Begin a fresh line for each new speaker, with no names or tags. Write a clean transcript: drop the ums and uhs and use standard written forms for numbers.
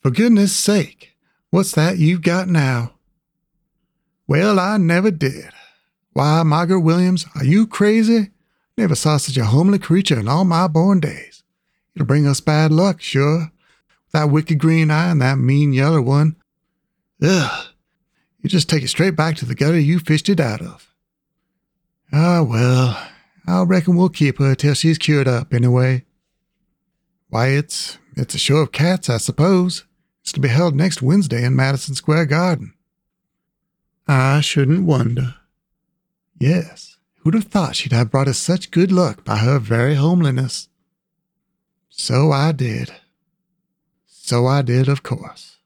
For goodness sake, what's that you've got now? Well, I never did. Why, Margaret Williams, are you crazy? Never saw such a homely creature in all my born days. It'll bring us bad luck, sure. That wicked green eye and that mean yellow one. Ugh. You just take it straight back to the gutter you fished it out of. Ah, well, I reckon we'll keep her till she's cured up, anyway. Why, it's a show of cats, I suppose. It's to be held next Wednesday in Madison Square Garden. I shouldn't wonder. Yes, who'd have thought she'd have brought us such good luck by her very homeliness? So I did, of course.